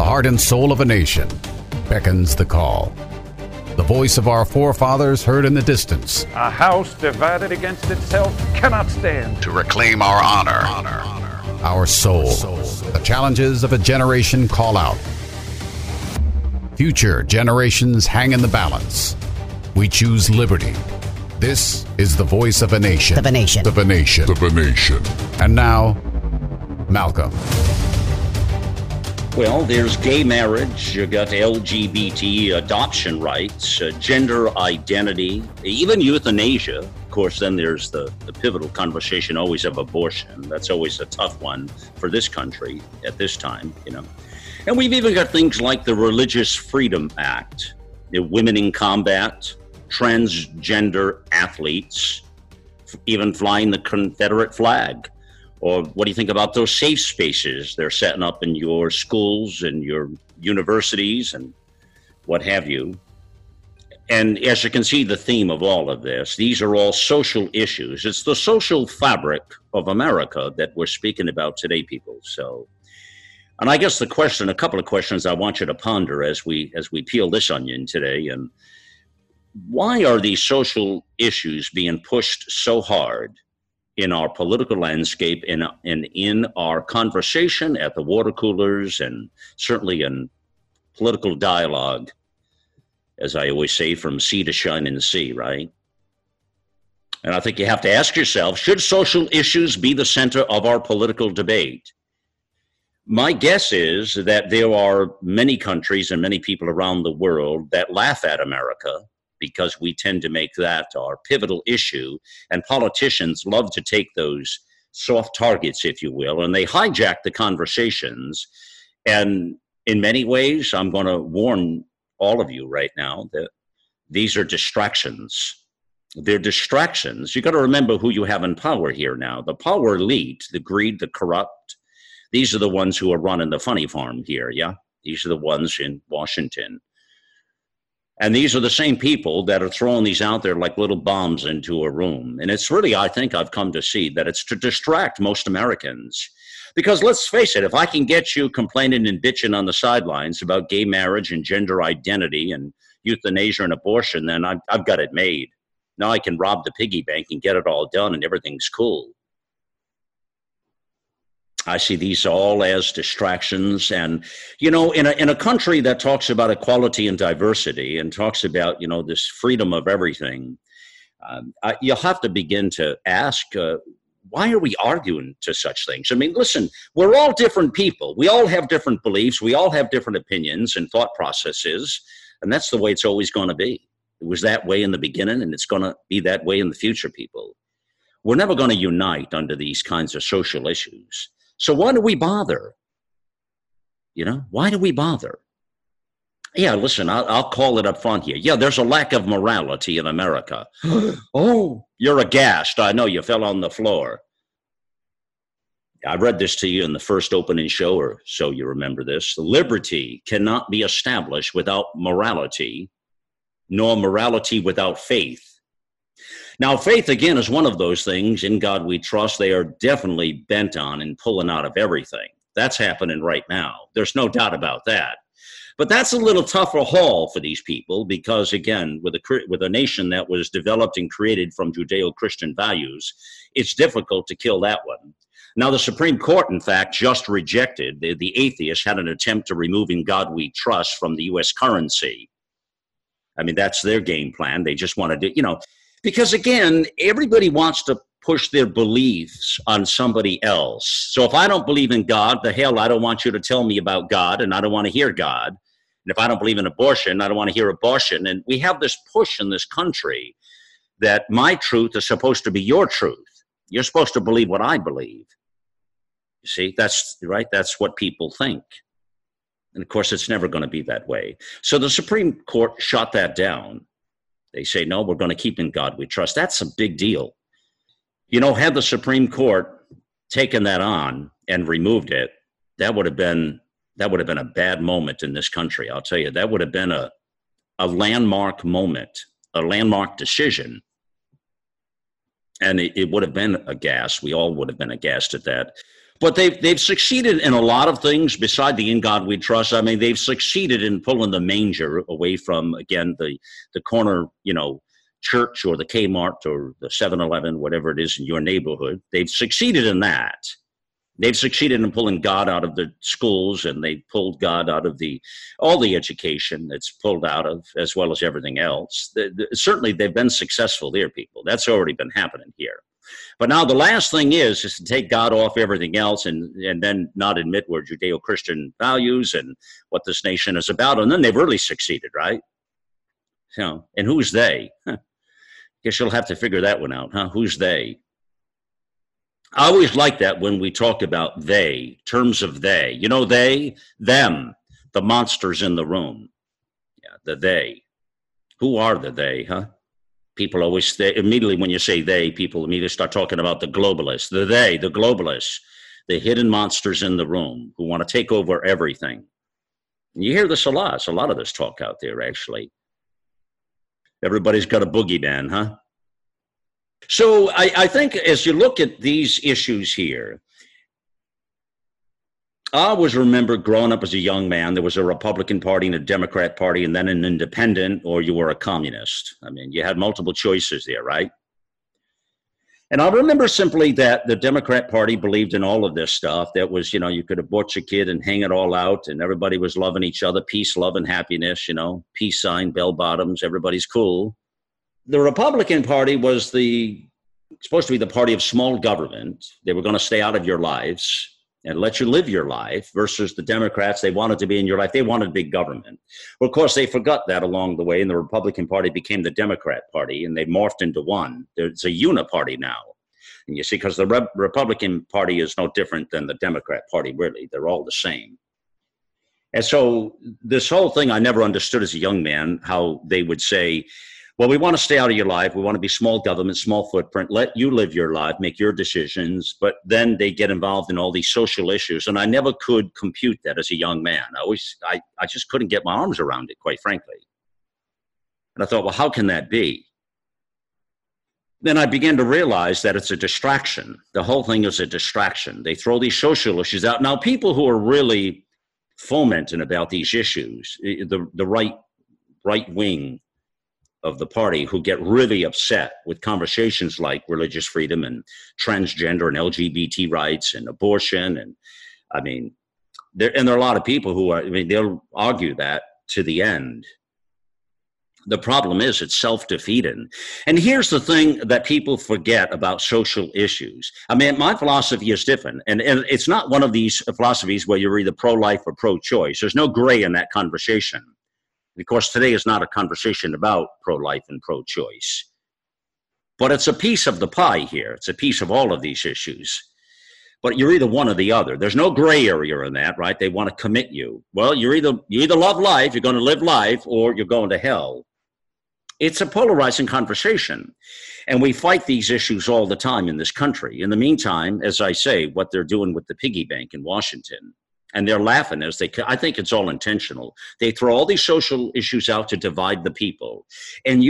heart and soul of a nation, beckons the call. The voice of our forefathers heard in the distance. A house divided against itself cannot stand. To reclaim our honor, our soul. The challenges of a generation call out. Future generations hang in the balance. We choose liberty. This is the voice of a nation. Of a nation. Of a nation. Of a nation. And now, Malcolm. Well, there's gay marriage, you got LGBT adoption rights, gender identity, even euthanasia. Of course, then there's the pivotal conversation always of abortion. That's always a tough one for this country at this time, you know. And we've even got things like the Religious Freedom Act, the women in combat, transgender athletes, even flying the Confederate flag. Or what do you think about those safe spaces they're setting up in your schools and your universities and what have you? And as you can see, the theme of all of this, these are all social issues. It's the social fabric of America that we're speaking about today, people. So, and I guess a couple of questions I want you to ponder as we peel this onion today. And why are these social issues being pushed so hard in our political landscape and in our conversation at the water coolers and certainly in political dialogue, as I always say, from sea to shining sea, right? And I think you have to ask yourself, should social issues be the center of our political debate? My guess is that there are many countries and many people around the world that laugh at America because we tend to make that our pivotal issue. And politicians love to take those soft targets, if you will, and they hijack the conversations. And in many ways, I'm going to warn all of you right now that these are distractions. They're distractions. You got to remember who you have in power here now. The power elite, the greed, the corrupt, these are the ones who are running the funny farm here, yeah? These are the ones in Washington. And these are the same people that are throwing these out there like little bombs into a room. And it's really, I think I've come to see that it's to distract most Americans. Because let's face it, if I can get you complaining and bitching on the sidelines about gay marriage and gender identity and euthanasia and abortion, then I've got it made. Now I can rob the piggy bank and get it all done and everything's cool. I see these all as distractions. And, you know, in a country that talks about equality and diversity and talks about, you know, this freedom of everything, you'll have to begin to ask, why are we arguing to such things? I mean, listen, we're all different people. We all have different beliefs. We all have different opinions and thought processes. And that's the way it's always going to be. It was that way in the beginning, and it's going to be that way in the future, people. We're never going to unite under these kinds of social issues. So why do we bother? You know, why do we bother? Yeah, listen, I'll call it up front here. Yeah, there's a lack of morality in America. Oh, you're aghast. I know you fell on the floor. I read this to you in the first opening show, or so you remember this. Liberty cannot be established without morality, nor morality without faith. Now, faith, again, is one of those things. In God we trust. They are definitely bent on and pulling out of everything. That's happening right now. There's no doubt about that. But that's a little tougher haul for these people because, again, with a nation that was developed and created from Judeo-Christian values, it's difficult to kill that one. Now, the Supreme Court, in fact, just rejected, the atheists had an attempt to remove In God We Trust from the U.S. currency. I mean, that's their game plan. They just wanted to, you know, because, again, everybody wants to push their beliefs on somebody else. So if I don't believe in God, the hell, I don't want you to tell me about God, and I don't want to hear God. And if I don't believe in abortion, I don't want to hear abortion. And we have this push in this country that my truth is supposed to be your truth. You're supposed to believe what I believe. You see, that's right. That's what people think. And, of course, it's never going to be that way. So the Supreme Court shot that down. They say, no, we're going to keep In God We Trust. That's a big deal. You know, had the Supreme Court taken that on and removed it, that would have been a bad moment in this country. I'll tell you, that would have been a landmark moment, a landmark decision. And it would have been aghast. We all would have been aghast at that. But they've succeeded in a lot of things beside the In God We Trust. I mean, they've succeeded in pulling the manger away from, again, the corner, church or the Kmart or the 7-Eleven, whatever it is in your neighborhood. They've succeeded in that. They've succeeded in pulling God out of the schools, and they pulled God out of all the education that's pulled out of, as well as everything else. Certainly, they've been successful there, people. That's already been happening here. But now the last thing is to take God off everything else and then not admit we're Judeo-Christian values and what this nation is about. And then they've really succeeded, right? And who's they? Guess you'll have to figure that one out, huh? Who's they? I always like that when we talk about they, terms of they. They, them, the monsters in the room. Yeah, the they. Who are the they, huh? People always, immediately when you say they, people immediately start talking about the globalists. The they, the globalists, the hidden monsters in the room who want to take over everything. And you hear this a lot. It's a lot of this talk out there, actually. Everybody's got a boogeyman, huh? So I think as you look at these issues here, I always remember growing up as a young man, there was a Republican Party and a Democrat Party and then an independent, or you were a communist. I mean, you had multiple choices there, right? And I remember simply that the Democrat Party believed in all of this stuff. That was, you could abort your kid and hang it all out, and everybody was loving each other, peace, love, and happiness, peace sign, bell bottoms, everybody's cool. The Republican Party was supposed to be the party of small government. They were going to stay out of your lives and let you live your life, versus the Democrats. They wanted to be in your life. They wanted big government. Well, of course, they forgot that along the way, and the Republican Party became the Democrat Party, and they morphed into one. There's a uniparty now. And you see, because the Republican Party is no different than the Democrat Party, really. They're all the same. And so this whole thing I never understood as a young man, how they would say, well, we want to stay out of your life. We want to be small government, small footprint. Let you live your life, make your decisions. But then they get involved in all these social issues. And I never could compute that as a young man. I just couldn't get my arms around it, quite frankly. And I thought, well, how can that be? Then I began to realize that it's a distraction. The whole thing is a distraction. They throw these social issues out. Now, people who are really fomenting about these issues, the right wing of the party, who get really upset with conversations like religious freedom and transgender and LGBT rights and abortion. And there are a lot of people who they'll argue that to the end. The problem is it's self-defeating. And here's the thing that people forget about social issues. My philosophy is different. And it's not one of these philosophies where you're either pro-life or pro-choice. There's no gray in that conversation. Of course, today is not a conversation about pro-life and pro-choice. But it's a piece of the pie here. It's a piece of all of these issues. But you're either one or the other. There's no gray area in that, right? They want to commit you. Well, you either love life, you're going to live life, or you're going to hell. It's a polarizing conversation. And we fight these issues all the time in this country. In the meantime, as I say, what they're doing with the piggy bank in Washington, and they're laughing I think it's all intentional. They throw all these social issues out to divide the people. And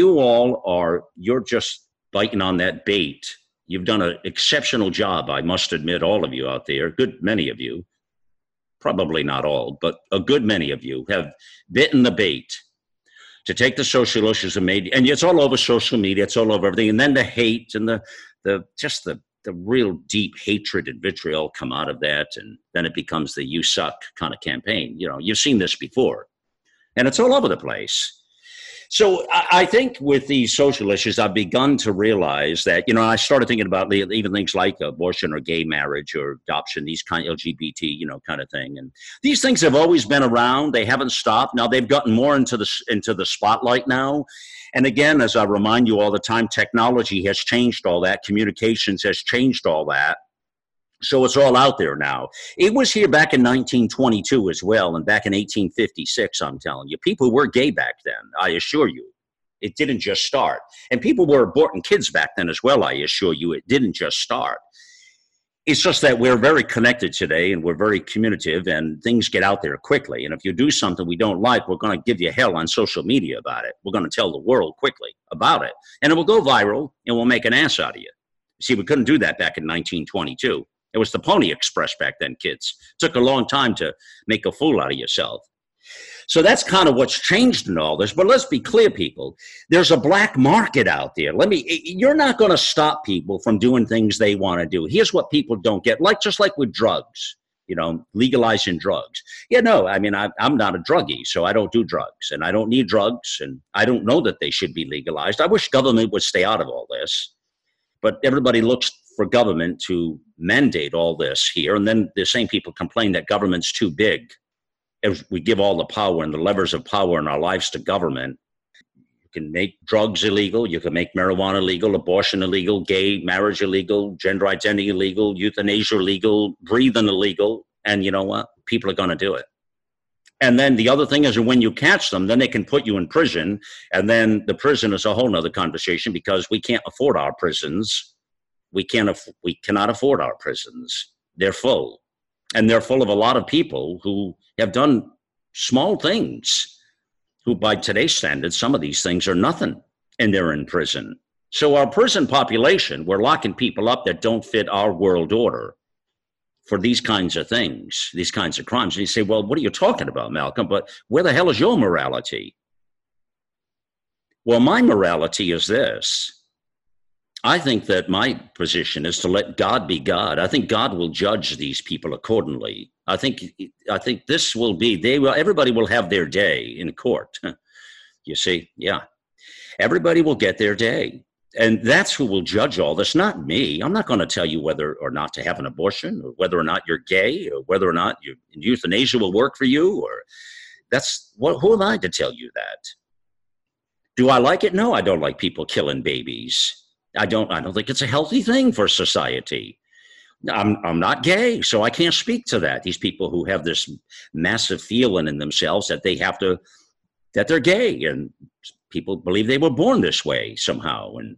you're just biting on that bait. You've done an exceptional job, I must admit, all of you out there, a good many of you, probably not all, but a good many of you have bitten the bait to take the social issues and it's all over social media, it's all over everything. And then the hate and the real deep hatred and vitriol come out of that, and then it becomes the you suck kind of campaign. You've seen this before, and it's all over the place. So I think with these social issues, I've begun to realize that, I started thinking about even things like abortion or gay marriage or adoption, these kind of LGBT, kind of thing. And these things have always been around. They haven't stopped. Now they've gotten more into the spotlight now. And again, as I remind you all the time, technology has changed all that. Communications has changed all that. So it's all out there now. It was here back in 1922 as well, and back in 1856, I'm telling you. People were gay back then, I assure you. It didn't just start. And people were aborting kids back then as well, I assure you. It didn't just start. It's just that we're very connected today, and we're very communicative, and things get out there quickly. And if you do something we don't like, we're going to give you hell on social media about it. We're going to tell the world quickly about it. And it will go viral, and we'll make an ass out of you. See, we couldn't do that back in 1922. It was the Pony Express back then, kids. Took a long time to make a fool out of yourself. So that's kind of what's changed in all this. But let's be clear, people. There's a black market out there. You're not going to stop people from doing things they want to do. Here's what people don't get, just like with drugs, legalizing drugs. I'm not a druggie, so I don't do drugs, and I don't need drugs, and I don't know that they should be legalized. I wish government would stay out of all this, but everybody looks for government to mandate all this here, and then the same people complain that government's too big. If we give all the power and the levers of power in our lives to government, you can make drugs illegal, you can make marijuana illegal, abortion illegal, gay marriage illegal, gender identity illegal, euthanasia illegal, breathing illegal, and you know what? People are going to do it. And then the other thing is when you catch them, then they can put you in prison, and then the prison is a whole nother conversation because we can't afford our prisons. We cannot afford our prisons. They're full. And they're full of a lot of people who have done small things, who by today's standards, some of these things are nothing, and they're in prison. So our prison population, we're locking people up that don't fit our world order for these kinds of things, these kinds of crimes. And you say, well, what are you talking about, Malcolm? But where the hell is your morality? Well, my morality is this. I think that my position is to let God be God. I think God will judge these people accordingly. I think this will be, everybody will have their day in court. You see, yeah. Everybody will get their day. And that's who will judge all this, not me. I'm not going to tell you whether or not to have an abortion, or whether or not you're gay, or whether or not euthanasia will work for you, or who am I to tell you that? Do I like it? No, I don't like people killing babies. I don't think it's a healthy thing for society. I'm not gay, so I can't speak to that. These people who have this massive feeling in themselves that that they're gay, and people believe they were born this way somehow. And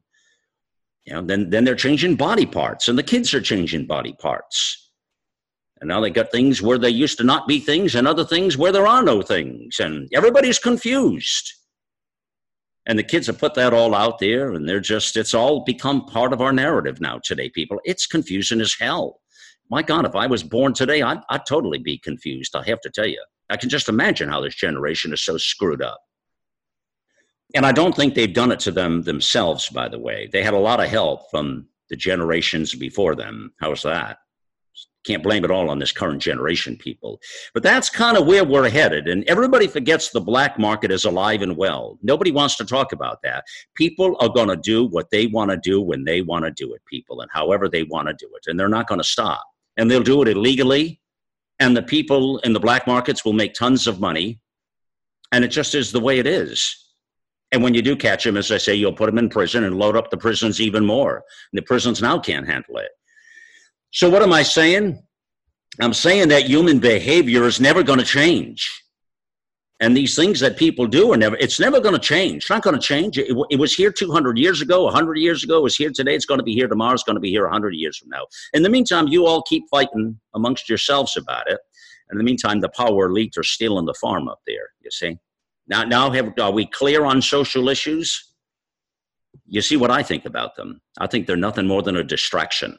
then they're changing body parts, and the kids are changing body parts. And now they got things where they used to not be things, and other things where there are no things, and everybody's confused. And the kids have put that all out there, and it's all become part of our narrative now today, people. It's confusing as hell. My God, if I was born today, I'd totally be confused, I have to tell you. I can just imagine how this generation is so screwed up. And I don't think they've done it to themselves, by the way. They had a lot of help from the generations before them. How's that? Can't blame it all on this current generation, people. But that's kind of where we're headed. And everybody forgets the black market is alive and well. Nobody wants to talk about that. People are going to do what they want to do when they want to do it, people, and however they want to do it. And they're not going to stop. And they'll do it illegally. And the people in the black markets will make tons of money. And it just is the way it is. And when you do catch them, as I say, you'll put them in prison and load up the prisons even more. And the prisons now can't handle it. So what am I saying? I'm saying that human behavior is never going to change. And these things that people do it's never going to change. It's not going to change. It was here 200 years ago, 100 years ago. It was here today. It's going to be here tomorrow. It's going to be here 100 years from now. In the meantime, you all keep fighting amongst yourselves about it. In the meantime, the power elite are stealing the farm up there, you see. Now are we clear on social issues? You see what I think about them. I think they're nothing more than a distraction.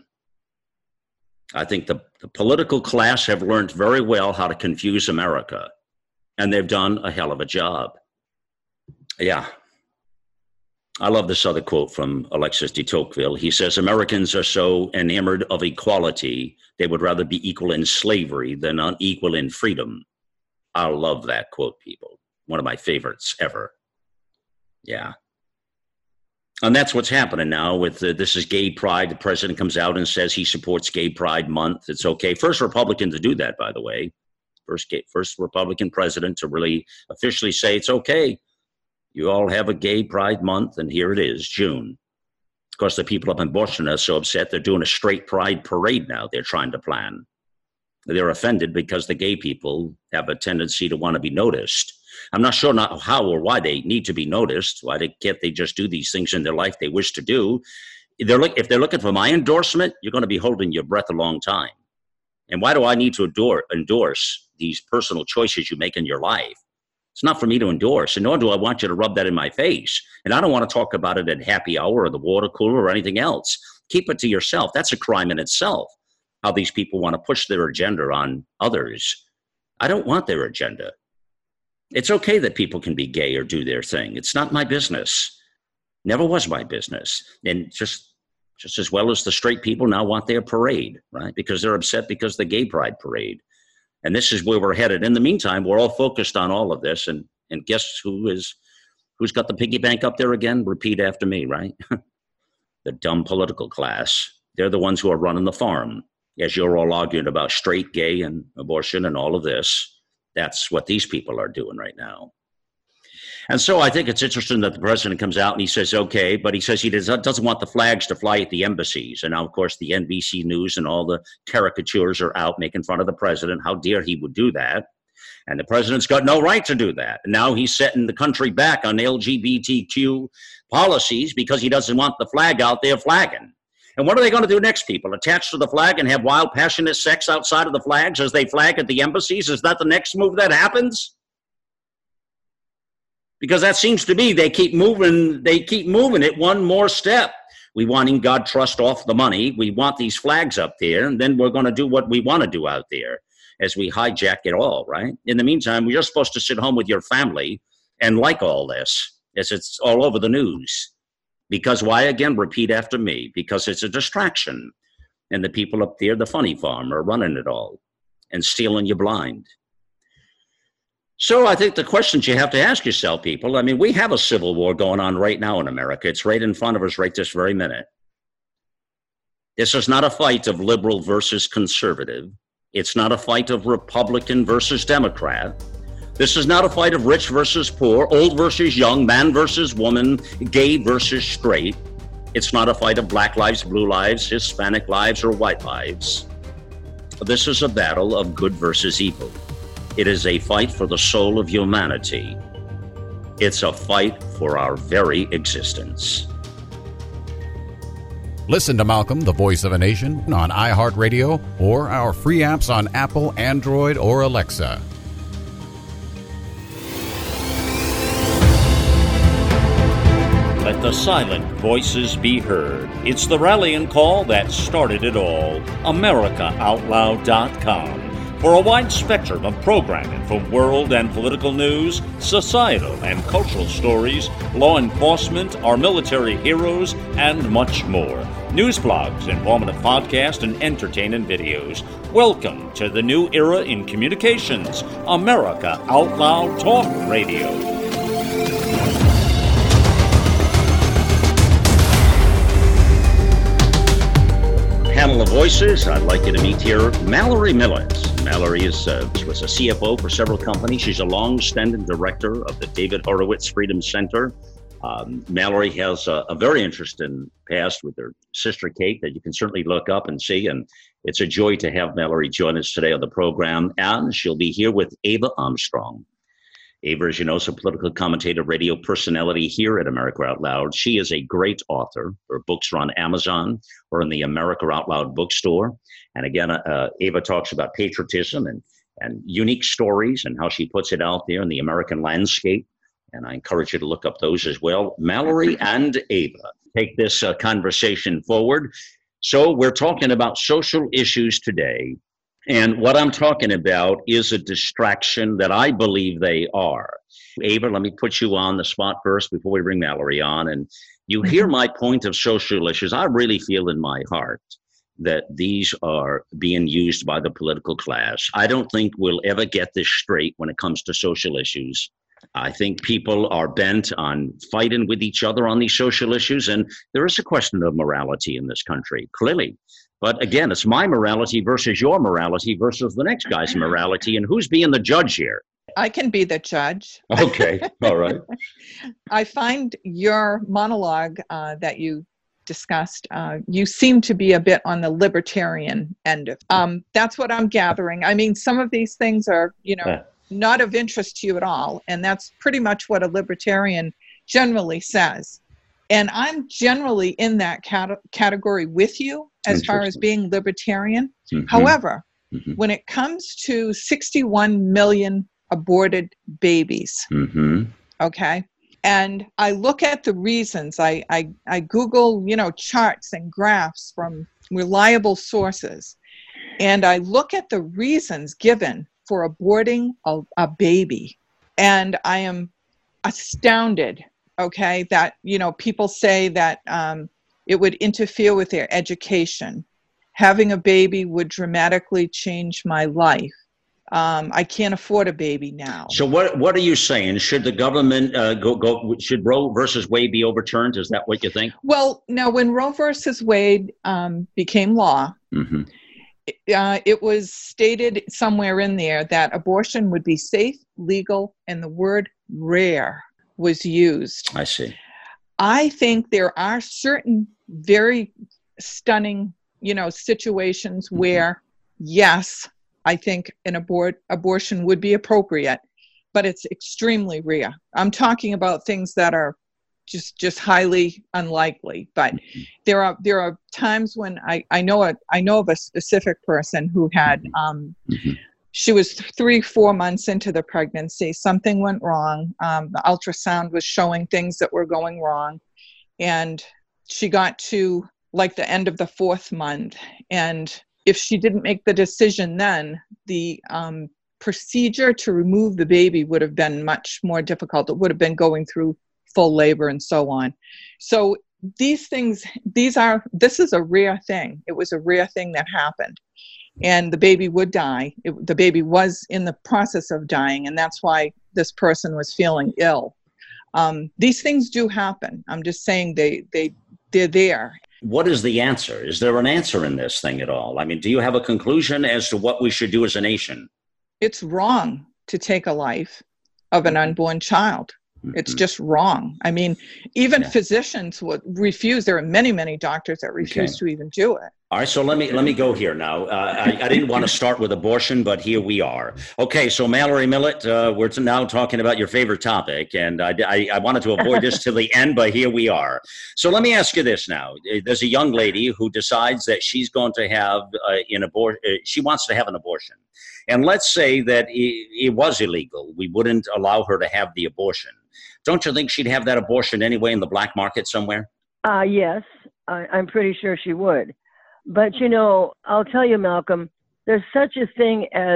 I think the political class have learned very well how to confuse America, and they've done a hell of a job. Yeah. I love this other quote from Alexis de Tocqueville. He says, Americans are so enamored of equality, they would rather be equal in slavery than unequal in freedom. I love that quote, people. One of my favorites ever. Yeah. And that's what's happening now with this is gay pride. The president comes out and says he supports gay pride month. It's okay. First Republican to do that, by the way. First Republican president to really officially say it's okay. You all have a gay pride month, and here it is, June. Of course, the people up in Boston are so upset they're doing a straight pride parade now they're trying to plan. They're offended because the gay people have a tendency to want to be noticed. I'm not sure how or why they need to be noticed. Why can't they just do these things in their life they wish to do? If they're looking for my endorsement, you're going to be holding your breath a long time. And why do I need to endorse these personal choices you make in your life? It's not for me to endorse, and nor do I want you to rub that in my face. And I don't want to talk about it at happy hour or the water cooler or anything else. Keep it to yourself. That's a crime in itself. how these people want to push their agenda on others. I don't want their agenda. It's okay that people can be gay or do their thing. It's not my business. Never was my business. And just as well as the straight people now want their parade, right? Because they're upset because the gay pride parade. And this is where we're headed. In the meantime, we're all focused on all of this. And guess who's got the piggy bank up there again? Repeat after me, right? The dumb political class. They're the ones who are running the farm. As you're all arguing about straight, gay, and abortion and all of this, that's what these people are doing right now. And so I think it's interesting that the president comes out and he says, okay, but he says he doesn't want the flags to fly at the embassies. And now, of course, the NBC News and all the caricatures are out making fun of the president. How dare he would do that? And the president's got no right to do that. And now he's setting the country back on LGBTQ policies because he doesn't want the flag out there flagging. And what are they going to do next, people? Attach to the flag and have wild, passionate sex outside of the flags as they flag at the embassies? Is that the next move that happens? Because that seems to be they keep moving it one more step. We want in God trust off the money. We want these flags up there, and then we're going to do what we want to do out there as we hijack it all, right? In the meantime, you're supposed to sit home with your family and like all this as it's all over the news. Because why? Again, repeat after me. Because it's a distraction. And the people up there, the funny farm, are running it all and stealing you blind. So I think the questions you have to ask yourself, people, I mean, we have a civil war going on right now in America. It's right in front of us right this very minute. This is not a fight of liberal versus conservative. It's not a fight of Republican versus Democrat. This is not a fight of rich versus poor, old versus young, man versus woman, gay versus straight. It's not a fight of black lives, blue lives, Hispanic lives, or white lives. This is a battle of good versus evil. It is a fight for the soul of humanity. It's a fight for our very existence. Listen to Malcolm, the Voice of a Nation, on iHeartRadio or our free apps on Apple, Android, or Alexa. Let the silent voices be heard. It's the rallying call that started it all. AmericaOutloud.com. For a wide spectrum of programming from world and political news, societal and cultural stories, law enforcement, our military heroes, and much more. News blogs, informative podcasts, and entertaining videos. Welcome to the new era in communications, America Out Loud Talk Radio. Panel of voices. I'd like you to meet here Mallory Millett. Mallory was a CFO for several companies. She's a long-standing director of the David Horowitz Freedom Center. Mallory has a very interesting past with her sister Kate that you can certainly look up and see. And it's a joy to have Mallory join us today on the program. And she'll be here with Ava Armstrong. Ava, as you know, is a political commentator, radio personality here at America Out Loud. She is a great author. Her books are on Amazon or in the America Out Loud bookstore. And again, Ava talks about patriotism and unique stories and how she puts it out there in the American landscape. And I encourage you to look up those as well. Mallory and Ava take this conversation forward. So we're talking about social issues today. And what I'm talking about is a distraction that I believe they are. Ava, let me put you on the spot first before we bring Mallory on. And you hear my point of social issues. I really feel in my heart that these are being used by the political class. I don't think we'll ever get this straight when it comes to social issues. I think people are bent on fighting with each other on these social issues. And there is a question of morality in this country, clearly. But again, it's my morality versus your morality versus the next guy's morality. And who's being the judge here? I can be the judge. Okay. All right. I find your monologue that you discussed, you seem to be a bit on the libertarian end of that's what I'm gathering. I mean, some of these things are, not of interest to you at all. And that's pretty much what a libertarian generally says. And I'm generally in that category with you as far as being libertarian. Mm-hmm. However, when it comes to 61 million aborted babies, okay, and I look at the reasons, I Google, charts and graphs from reliable sources, And I look at the reasons given for aborting a baby, and I am astounded, okay, that, people say that it would interfere with their education. Having a baby would dramatically change my life. I can't afford a baby now. So what are you saying? Should the government should Roe versus Wade be overturned? Is that what you think? Well, now when Roe versus Wade became law, mm-hmm. It was stated somewhere in there that abortion would be safe, legal, and the word rare was used. I see. I think there are certain very stunning, situations where, yes, I think an abortion would be appropriate, but it's extremely rare. I'm talking about things that are just highly unlikely. But there are times when I know of a specific person who had she was 3-4 months into the pregnancy. Something went wrong. The ultrasound was showing things that were going wrong, and she got to like the end of the 4th month, and if she didn't make the decision then, the procedure to remove the baby would have been much more difficult. It would have been going through full labor and so on. So these things, this is a rare thing. It was a rare thing that happened. And the baby would die. The baby was in the process of dying, and that's why this person was feeling ill. These things do happen. I'm just saying they're there. What is the answer? Is there an answer in this thing at all? I mean, do you have a conclusion as to what we should do as a nation? It's wrong to take a life of an unborn child. It's just wrong. I mean, even physicians would refuse. There are many, many doctors that refuse to even do it. All right, so let me go here now. I didn't want to start with abortion, but here we are. Okay, so Mallory Millett, we're now talking about your favorite topic, and I wanted to avoid this till the end, but here we are. So let me ask you this now. There's a young lady who decides that she's going to have she wants to have an abortion. And let's say that it was illegal. We wouldn't allow her to have the abortion. Don't you think she'd have that abortion anyway in the black market somewhere? Yes, I'm pretty sure she would. But, I'll tell you, Malcolm, there's such a thing as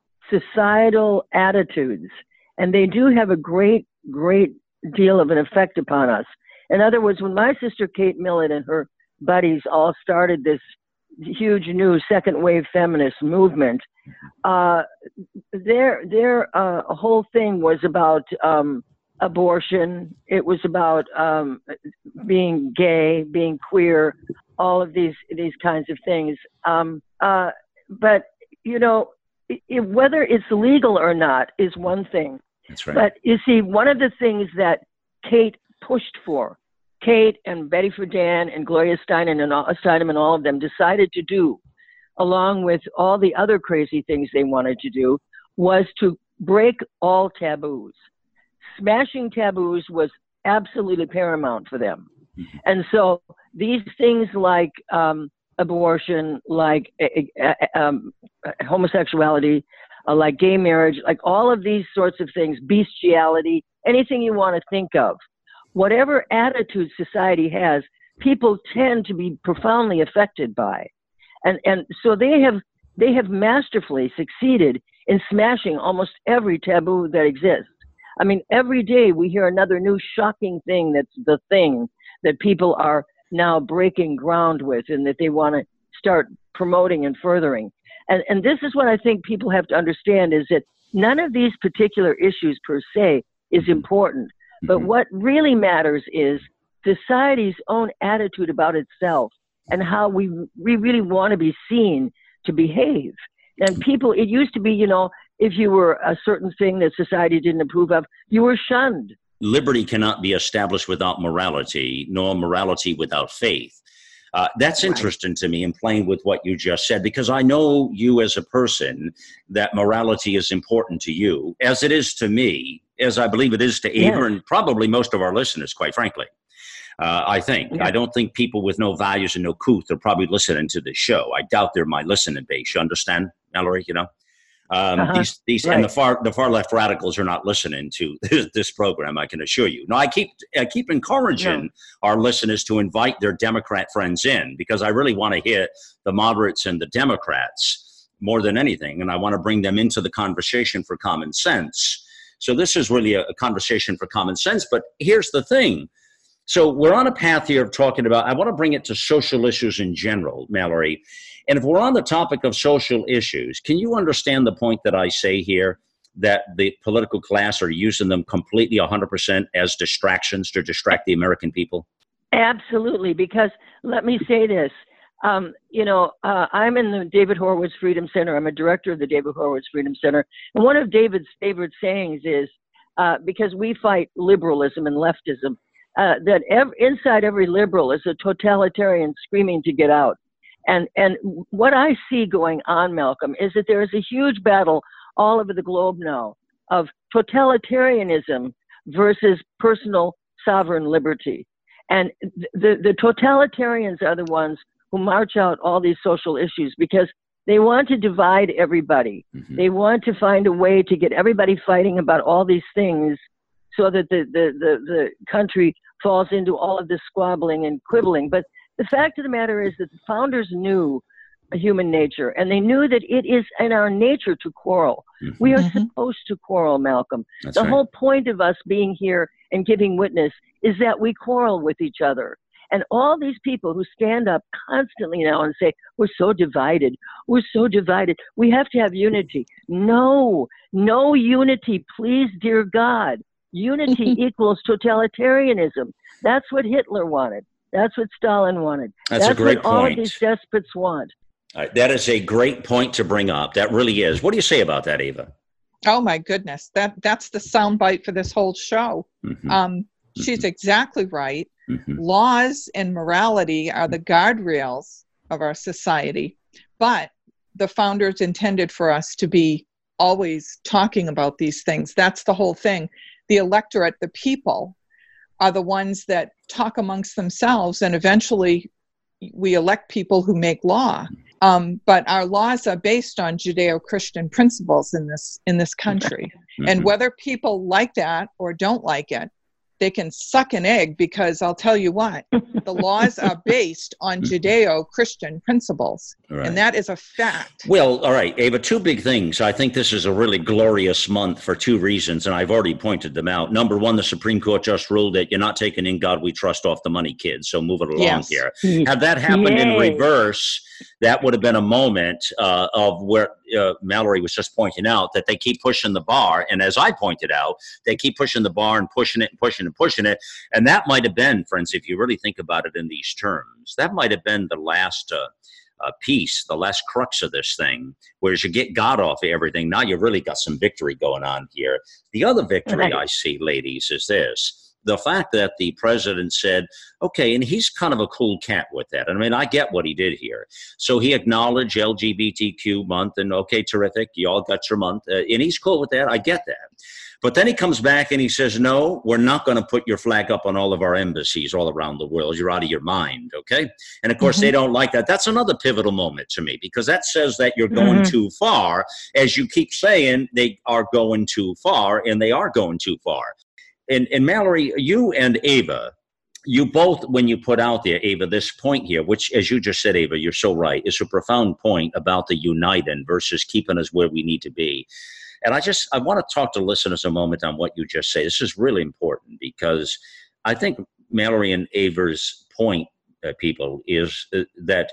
societal attitudes, and they do have a great, great deal of an effect upon us. In other words, when my sister Kate Millett and her buddies all started this huge new second wave feminist movement, their whole thing was about abortion. It was about being gay, being queer, all of these kinds of things. But whether it's legal or not is one thing. That's right. But you see, one of the things that Kate pushed for, Kate and Betty Friedan and Gloria Steinem and all of them decided to do, along with all the other crazy things they wanted to do, was to break all taboos. Smashing taboos was absolutely paramount for them. And so these things like abortion, like homosexuality, like gay marriage, like all of these sorts of things, bestiality, anything you want to think of, whatever attitude society has, people tend to be profoundly affected by. And so they have masterfully succeeded in smashing almost every taboo that exists. I mean, every day we hear another new shocking thing that's the thing that people are now breaking ground with and that they want to start promoting and furthering. And this is what I think people have to understand, is that none of these particular issues per se is important. But what really matters is society's own attitude about itself and how we really want to be seen to behave. And people, it used to be, if you were a certain thing that society didn't approve of, you were shunned. Liberty cannot be established without morality, nor morality without faith. That's interesting to me in playing with what you just said, because I know you as a person, that morality is important to you, as it is to me, as I believe it is to Eva and probably most of our listeners, quite frankly. I think. Yeah. I don't think people with no values and no couth are probably listening to this show. I doubt they're my listening base. You understand, Mallory? These right. and the far left radicals are not listening to this program, I can assure you. Now, I keep encouraging our listeners to invite their Democrat friends in, because I really want to hear the moderates and the Democrats more than anything, and I want to bring them into the conversation for common sense. So this is really a conversation for common sense. But here's the thing. So we're on a path here of talking about, I want to bring it to social issues in general, Mallory. And if we're on the topic of social issues, can you understand the point that I say here, that the political class are using them completely 100% as distractions to distract the American people? Absolutely, because let me say this. I'm in the David Horowitz Freedom Center. I'm a director of the David Horowitz Freedom Center. And one of David's favorite sayings is, because we fight liberalism and leftism, that inside every liberal is a totalitarian screaming to get out. And what I see going on, Malcolm, is that there is a huge battle all over the globe now of totalitarianism versus personal sovereign liberty. And the totalitarians are the ones who march out all these social issues because they want to divide everybody. Mm-hmm. They want to find a way to get everybody fighting about all these things so that the country falls into all of this squabbling and quibbling. But the fact of the matter is that the founders knew human nature, and they knew that it is in our nature to quarrel. Mm-hmm. We are supposed to quarrel, Malcolm. That's the right. Whole point of us being here and giving witness is that we quarrel with each other. And all these people who stand up constantly now and say, we're so divided, we have to have unity. No unity, please, dear God. Unity equals totalitarianism. That's what Hitler wanted. That's what Stalin wanted. That's a great what all point. Of these despots want. That is a great point to bring up. That really is. What do you say about that, Ava? Oh, my goodness. That's the soundbite for this whole show. Mm-hmm. She's exactly right. Mm-hmm. Laws and morality are the guardrails of our society, but the founders intended for us to be always talking about these things. That's the whole thing. The electorate, the people, are the ones that talk amongst themselves, and eventually we elect people who make law. But our laws are based on Judeo-Christian principles in this country. Mm-hmm. And whether people like that or don't like it, they can suck an egg, because I'll tell you what, the laws are based on Judeo-Christian principles. Right. And that is a fact. Well, all right, Ava, two big things. I think this is a really glorious month for two reasons, and I've already pointed them out. Number one, the Supreme Court just ruled that you're not taking In God We Trust off the money, kids, so move it along here. Had that happened in reverse, that would have been a moment of where Mallory was just pointing out that they keep pushing the bar. And as I pointed out, they keep pushing the bar and pushing it and pushing and pushing it. And that might have been, friends, if you really think about it in these terms, that might have been the last piece, the last crux of this thing, whereas you get God off of everything. Now you really got some victory going on here. The other victory I see, ladies, is this. The fact that the president said, okay, and he's kind of a cool cat with that. I mean, I get what he did here. So he acknowledged LGBTQ month, and okay, terrific, you all got your month. And he's cool with that. I get that. But then he comes back and he says, no, we're not going to put your flag up on all of our embassies all around the world. You're out of your mind, okay? And, of course, they don't like that. That's another pivotal moment to me, because that says that you're going too far. As you keep saying, they are going too far, and they are going too far. And Mallory, you and Ava, you both, when you put out there, Ava, this point here, which, as you just said, Ava, you're so right, is a profound point about the uniting versus keeping us where we need to be. And I want to talk to listeners a moment on what you just say. This is really important, because I think Mallory and Ava's point, people, is that,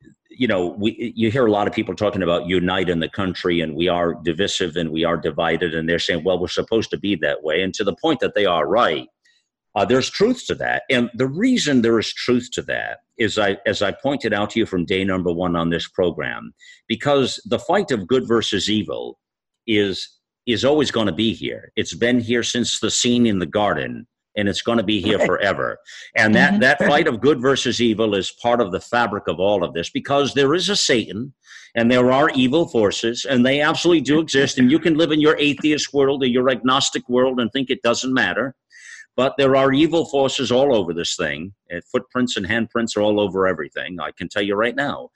you hear a lot of people talking about uniting the country, and we are divisive and we are divided, and they're saying, well, we're supposed to be that way. And to the point that they are right, there's truth to that. And the reason there is truth to that is, as I pointed out to you from day number one on this program, because the fight of good versus evil is always going to be here. It's been here since the scene in the garden, and it's going to be here forever. And that fight of good versus evil is part of the fabric of all of this, because there is a Satan and there are evil forces, and they absolutely do exist. And you can live in your atheist world or your agnostic world and think it doesn't matter. But there are evil forces all over this thing. Footprints and handprints are all over everything, I can tell you right now.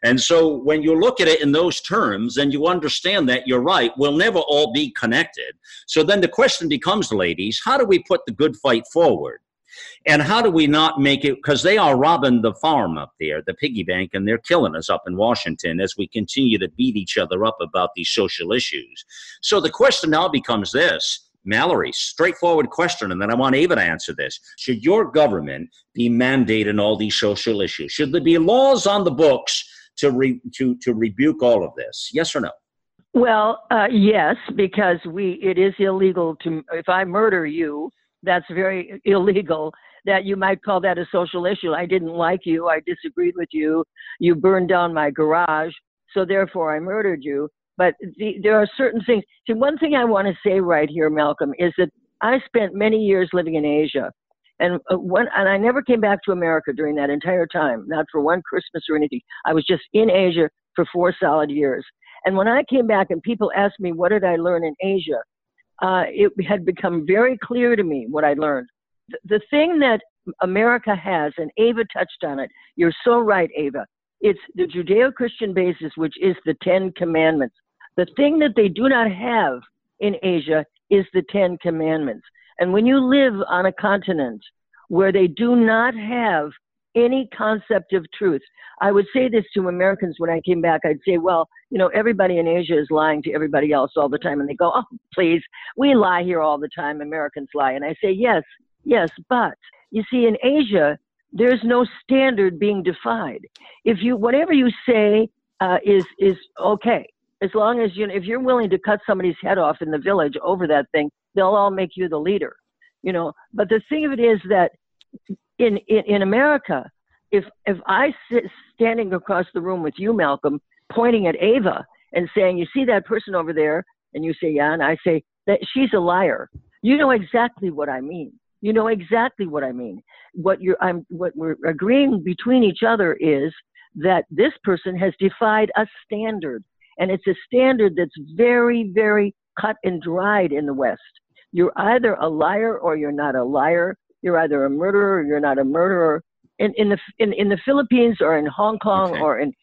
And so when you look at it in those terms and you understand that you're right, we'll never all be connected. So then the question becomes, ladies, how do we put the good fight forward? And how do we not make it, because they are robbing the farm up there, the piggy bank, and they're killing us up in Washington as we continue to beat each other up about these social issues. So the question now becomes this, Mallory, straightforward question, and then I want Ava to answer this. Should your government be mandating all these social issues? Should there be laws on the books to rebuke all of this? Yes or no? Well, yes, because it is illegal to, if I murder you, that's very illegal. That you might call that a social issue. I didn't like you. I disagreed with you. You burned down my garage. So therefore I murdered you. But there are certain things. See, one thing I want to say right here, Malcolm, is that I spent many years living in Asia. And I never came back to America during that entire time, not for one Christmas or anything. I was just in Asia for 4 solid years. And when I came back and people asked me, what did I learn in Asia? It had become very clear to me what I learned. The thing that America has, and Ava touched on it, you're so right, Ava, it's the Judeo-Christian basis, which is the 10 Commandments. The thing that they do not have in Asia is the 10 Commandments. And when you live on a continent where they do not have any concept of truth, I would say this to Americans when I came back. I'd say, well, you know, everybody in Asia is lying to everybody else all the time. And they go, oh, please, we lie here all the time. Americans lie. And I say, yes, but you see, in Asia, there's no standard being defied. Whatever you say is okay. As long as, you know, if you're willing to cut somebody's head off in the village over that thing, they'll all make you the leader, you know. But the thing of it is that in America, if I sit standing across the room with you, Malcolm, pointing at Ava and saying, you see that person over there? And you say, yeah. And I say that she's a liar. You know exactly what I mean. You know exactly what I mean. What we're agreeing between each other is that this person has defied a standard. And it's a standard that's very, very cut and dried in the West. You're either a liar or you're not a liar. You're either a murderer or you're not a murderer. In the Philippines or in Hong Kong or in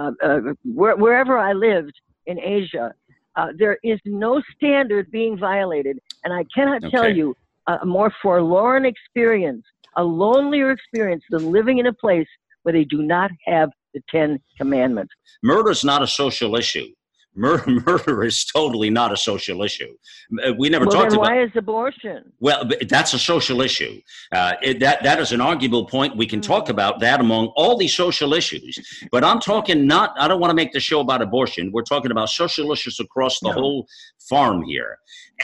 wherever I lived in Asia, there is no standard being violated. And I cannot tell you a more forlorn experience, a lonelier experience than living in a place where they do not have the 10 Commandments. Murder is not a social issue. Murder is totally not a social issue. We never talked about. Why is abortion? Well, that's a social issue. That is an arguable point. We can talk about that among all these social issues. But I'm talking I don't want to make the show about abortion. We're talking about social issues across the whole farm here.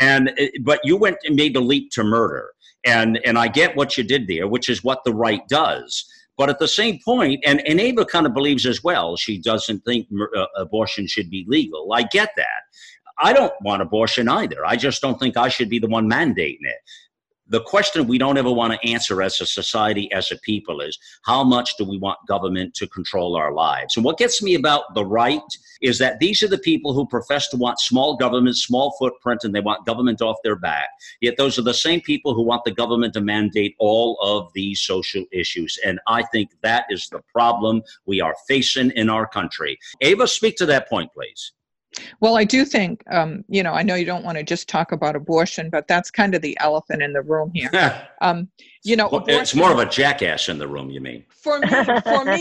But you went and made the leap to murder. And I get what you did there, which is what the right does. But at the same point, and Ava kind of believes as well, she doesn't think abortion should be legal. I get that. I don't want abortion either. I just don't think I should be the one mandating it. The question we don't ever want to answer as a society, as a people, is how much do we want government to control our lives? And what gets me about the right is that these are the people who profess to want small government, small footprint, and they want government off their back. Yet those are the same people who want the government to mandate all of these social issues. And I think that is the problem we are facing in our country. Ava, speak to that point, please. Well, I do think, you know, I know you don't want to just talk about abortion, but that's kind of the elephant in the room here. You know, well, it's more of a jackass in the room, you mean? For me,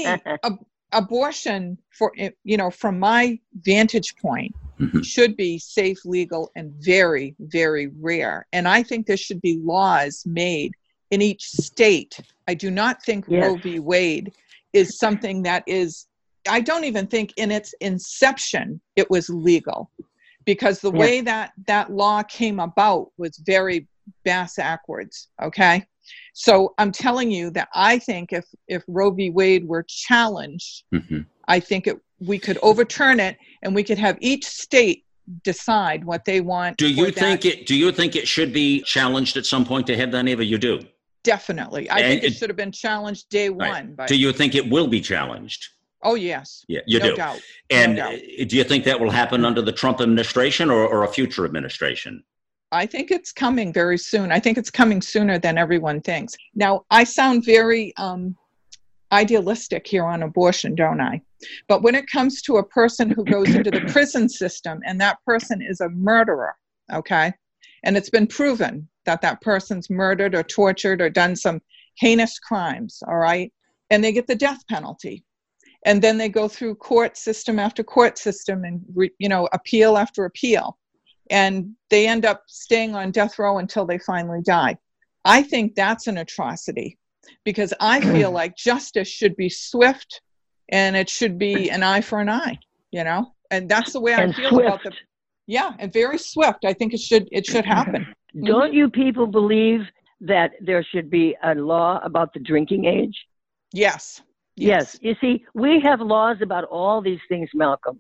abortion, from my vantage point, should be safe, legal, and very, very rare. And I think there should be laws made in each state. I do not think Roe v. Wade is something that is, I don't even think in its inception it was legal, because the way that law came about was very backwards. Okay. So I'm telling you that I think if Roe v. Wade were challenged, I think we could overturn it and we could have each state decide what they want. Do you think it should be challenged at some point ahead then, Eva? You do? Definitely. I think it should have been challenged day one. But do you think it will be challenged? Oh, yes. Yeah, you do. No doubt. And no doubt. Do you think that will happen under the Trump administration or a future administration? I think it's coming very soon. I think it's coming sooner than everyone thinks. Now, I sound very idealistic here on abortion, don't I? But when it comes to a person who goes into the prison system and that person is a murderer, okay, and it's been proven that that person's murdered or tortured or done some heinous crimes, all right, and they get the death penalty. And then they go through court system after court system and, appeal after appeal. And they end up staying on death row until they finally die. I think that's an atrocity because I feel like justice should be swift and it should be an eye for an eye, and that's the way I feel swift. About and very swift. I think it should happen. Don't you people believe that there should be a law about the drinking age? Yes. Yes. You see, we have laws about all these things, Malcolm.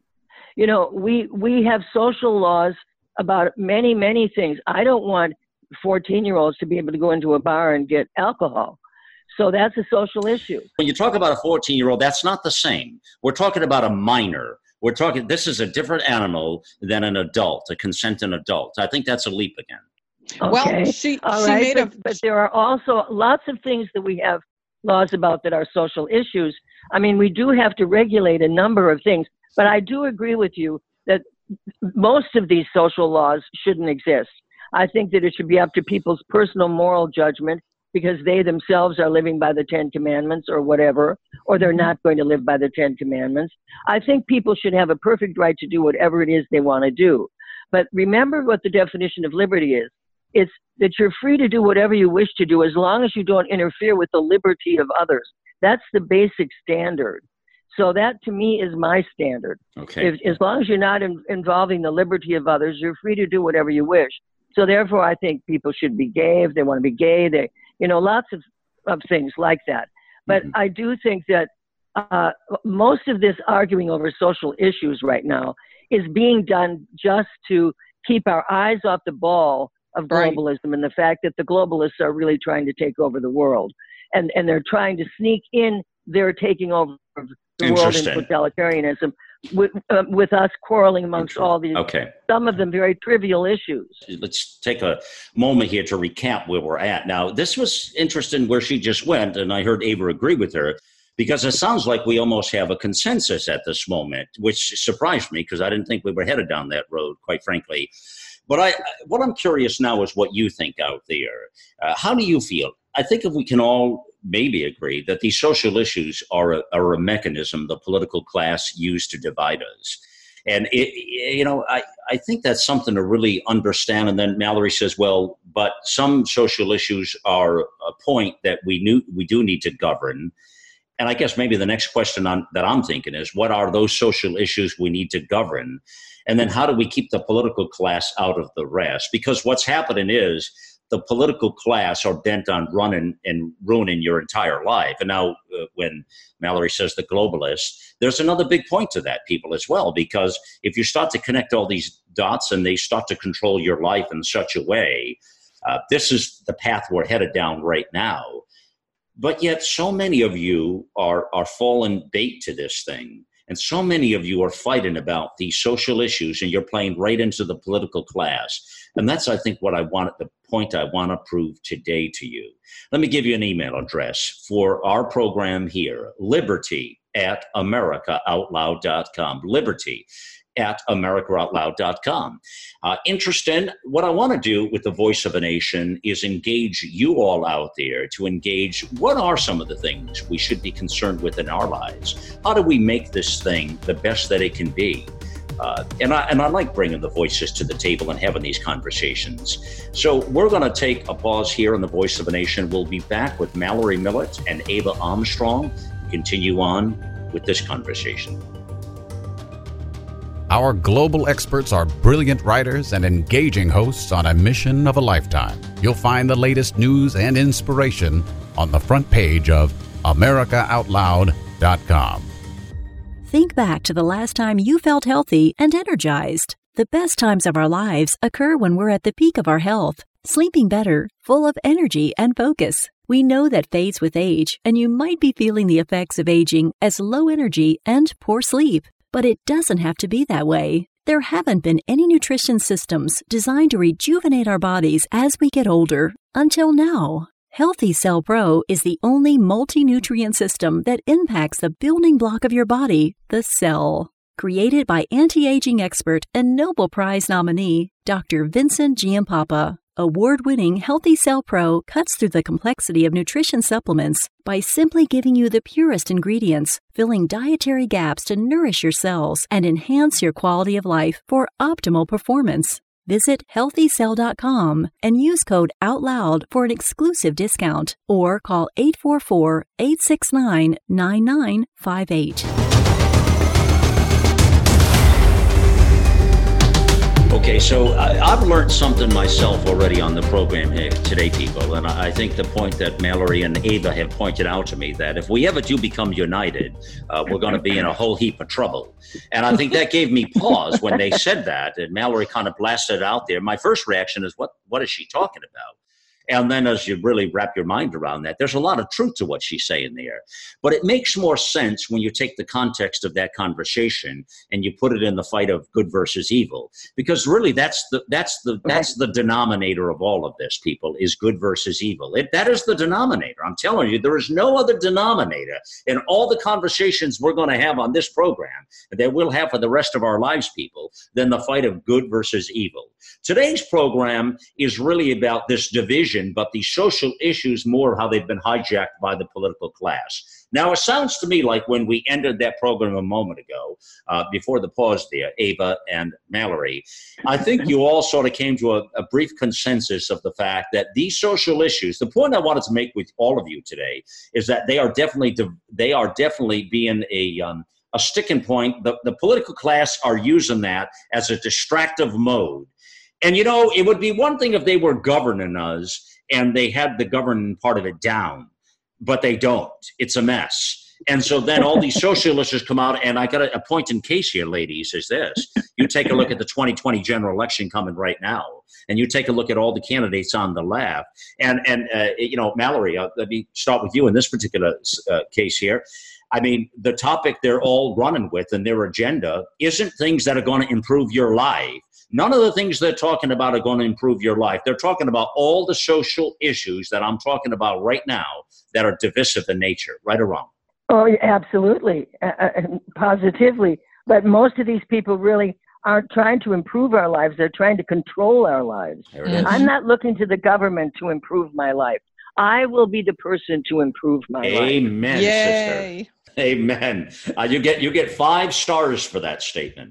We have social laws about many, many things. I don't want 14-year-olds to be able to go into a bar and get alcohol. So that's a social issue. When you talk about a 14-year-old, that's not the same. We're talking about a minor. This is a different animal than an adult, a consenting adult. I think that's a leap again. Okay. Well, she made but there are also lots of things that we have laws about that are social issues. I mean, we do have to regulate a number of things, but I do agree with you that most of these social laws shouldn't exist. I think that it should be up to people's personal moral judgment because they themselves are living by the 10 Commandments or whatever, or they're not going to live by the 10 Commandments. I think people should have a perfect right to do whatever it is they want to do. But remember what the definition of liberty is. It's that you're free to do whatever you wish to do as long as you don't interfere with the liberty of others. That's the basic standard. So that, to me, is my standard. Okay. As long as you're not involving the liberty of others, you're free to do whatever you wish. So therefore, I think people should be gay if they want to be gay. Lots of things like that. But I do think that most of this arguing over social issues right now is being done just to keep our eyes off the ball of globalism and the fact that the globalists are really trying to take over the world. And they're trying to sneak in their taking over of the world in totalitarianism with us quarreling amongst all these, some of them very trivial issues. Let's take a moment here to recap where we're at. Now, this was interesting where she just went, and I heard Ava agree with her, because it sounds like we almost have a consensus at this moment, which surprised me because I didn't think we were headed down that road, quite frankly. But what I'm curious now is what you think out there. How do you feel? I think if we can all maybe agree that these social issues are a mechanism the political class used to divide us. And, I think that's something to really understand. And then Mallory says, well, but some social issues are a point that we do need to govern. And I guess maybe the next question that I'm thinking is, what are those social issues we need to govern? And then how do we keep the political class out of the rest? Because what's happening is the political class are bent on running and ruining your entire life. And now when Mallory says the globalists, there's another big point to that, people, as well, because if you start to connect all these dots and they start to control your life in such a way, this is the path we're headed down right now. But yet so many of you are falling bait to this thing. And so many of you are fighting about these social issues, and you're playing right into the political class. And that's, I think, the point I want to prove today to you. Let me give you an email address for our program here, liberty@americaoutloud.com. liberty@americaoutloud.com. Interesting. What I want to do with the Voice of a Nation is engage you all out there to engage what are some of the things we should be concerned with in our lives. How do we make this thing the best that it can be? And I like bringing the voices to the table and having these conversations. So we're going to take a pause here on the Voice of a Nation. We'll be back with Mallory Millett and Ava Armstrong and continue on with this conversation. Our global experts are brilliant writers and engaging hosts on a mission of a lifetime. You'll find the latest news and inspiration on the front page of AmericaOutloud.com. Think back to the last time you felt healthy and energized. The best times of our lives occur when we're at the peak of our health, sleeping better, full of energy and focus. We know that fades with age, and you might be feeling the effects of aging as low energy and poor sleep. But it doesn't have to be that way. There haven't been any nutrition systems designed to rejuvenate our bodies as we get older until now. Healthy Cell Pro is the only multi-nutrient system that impacts the building block of your body, the cell. Created by anti-aging expert and Nobel Prize nominee, Dr. Vincent Giampapa. Award-winning Healthy Cell Pro cuts through the complexity of nutrition supplements by simply giving you the purest ingredients, filling dietary gaps to nourish your cells and enhance your quality of life for optimal performance. Visit healthycell.com and use code OUTLOUD for an exclusive discount or call 844-869-9958. Okay, so I've learned something myself already on the program here today, people, and I think the point that Mallory and Ava have pointed out to me, that if we ever do become united, we're going to be in a whole heap of trouble. And I think that gave me pause when they said that, and Mallory kind of blasted it out there. My first reaction is, what is she talking about? And then as you really wrap your mind around that, there's a lot of truth to what she's saying there. But it makes more sense when you take the context of that conversation and you put it in the fight of good versus evil. Because really that's the denominator of all of this, people, is good versus evil. That is the denominator. I'm telling you, there is no other denominator in all the conversations we're going to have on this program that we'll have for the rest of our lives, people, than the fight of good versus evil. Today's program is really about this division, but the social issues more how they've been hijacked by the political class. Now, it sounds to me like when we ended that program a moment ago, before the pause there, Ava and Mallory, I think you all sort of came to a brief consensus of the fact that these social issues, the point I wanted to make with all of you today is that they are definitely being a sticking point. The political class are using that as a distractive mode. And, you know, it would be one thing if they were governing us and they had the governing part of it down, but they don't. It's a mess. And so then all these socialists come out, and I got a point in case here, ladies, is this. You take a look at the 2020 general election coming right now, and you take a look at all the candidates on the left. And you know, Mallory, let me start with you in this particular case here. I mean, the topic they're all running with and their agenda isn't things that are going to improve your life. None of the things they're talking about are going to improve your life. They're talking about all the social issues that I'm talking about right now that are divisive in nature, right or wrong. Oh, absolutely, positively. But most of these people really aren't trying to improve our lives. They're trying to control our lives. I'm not looking to the government to improve my life. I will be the person to improve my life. Amen, sister. Amen. You get 5 stars for that statement.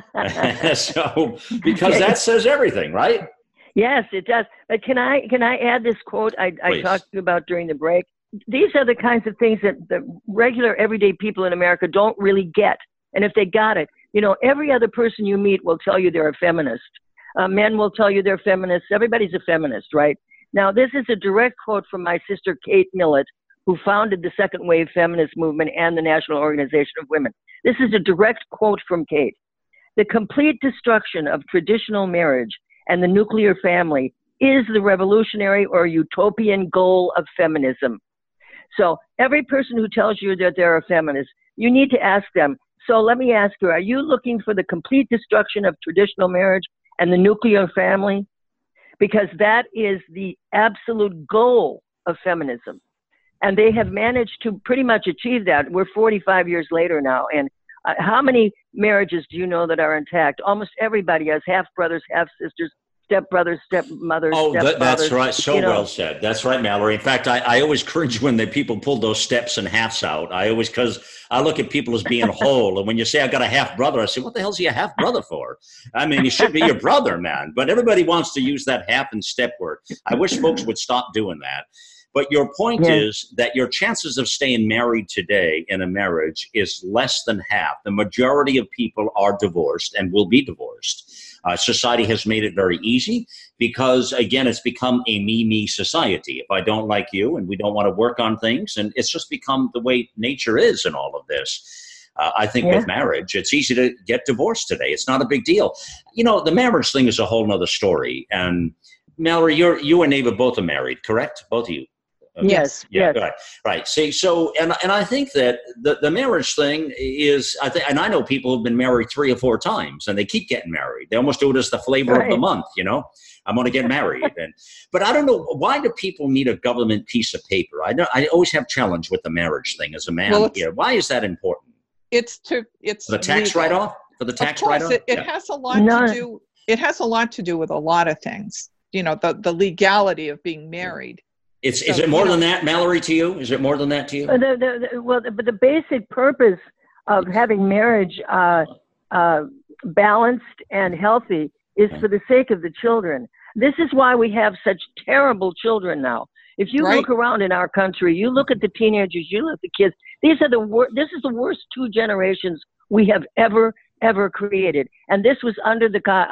So, because that says everything, right? Yes, it does. But can I add this quote I talked about during the break? These are the kinds of things that the regular everyday people in America don't really get. And if they got it, you know, every other person you meet will tell you they're a feminist. Men will tell you they're feminists. Everybody's a feminist, right? Now, this is a direct quote from my sister, Kate Millett, who founded the Second Wave Feminist Movement and the National Organization of Women. This is a direct quote from Kate. The complete destruction of traditional marriage and the nuclear family is the revolutionary or utopian goal of feminism. So every person who tells you that they're a feminist, you need to ask them, so let me ask you, are you looking for the complete destruction of traditional marriage and the nuclear family? Because that is the absolute goal of feminism. And they have managed to pretty much achieve that. We're 45 years later now, and how many marriages do you know that are intact? Almost everybody has half brothers, half sisters, stepbrothers, stepmothers. Oh, stepfathers, that's right. So well said. That's right, Mallory. In fact, I always cringe when the people pull those steps and halves out. Because I look at people as being whole. And when you say I got a half brother, I say, what the hell's he a half brother for? I mean, he should be your brother, man. But everybody wants to use that half and step word. I wish folks would stop doing that. But your point is that your chances of staying married today in a marriage is less than half. The majority of people are divorced and will be divorced. Society has made it very easy because, again, it's become a me society. If I don't like you and we don't want to work on things, and it's just become the way nature is in all of this. I think with marriage, it's easy to get divorced today. It's not a big deal. You know, the marriage thing is a whole nother story. And Mallory, you and Ava both are married, correct? Both of you. Yes. Yeah, right. See, so, and I think that the marriage thing is, and I know people who've been married 3 or 4 times and they keep getting married. They almost do it as the flavor of the month, I'm going to get married. But I don't know, why do people need a government piece of paper? I always have challenge with the marriage thing as a man. Well, Why is that important? It's the tax legal. write-off? For the tax of course, write-off? It has a lot to do. It has a lot to do with a lot of things. The legality of being married. Is it more than that, Mallory, to you? Is it more than that to you? But the basic purpose of having marriage balanced and healthy is for the sake of the children. This is why we have such terrible children now. If you look around in our country, you look at the teenagers, you look at the kids. These are this is the worst 2 generations we have ever created, and this was under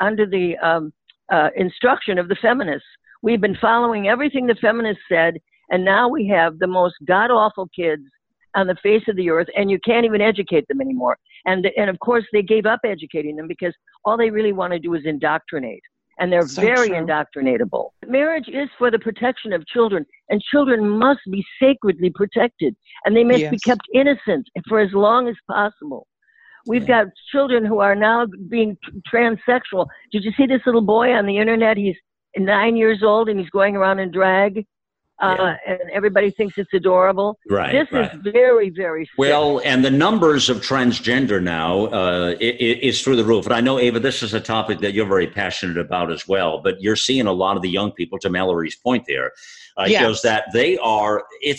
the instruction of the feminists. We've been following everything the feminists said, and now we have the most god-awful kids on the face of the earth, and you can't even educate them anymore. And of course, they gave up educating them because all they really want to do is indoctrinate, and they're very indoctrinatable. Marriage is for the protection of children, and children must be sacredly protected, and they must be kept innocent for as long as possible. We've got children who are now being transsexual. Did you see this little boy on the internet? He's 9 years old and he's going around in drag, and everybody thinks it's adorable. This is very, very sick. Well, and the numbers of transgender now is through the roof. And I know, Ava, this is a topic that you're very passionate about as well. But you're seeing a lot of the young people, to Mallory's point there, is that they are.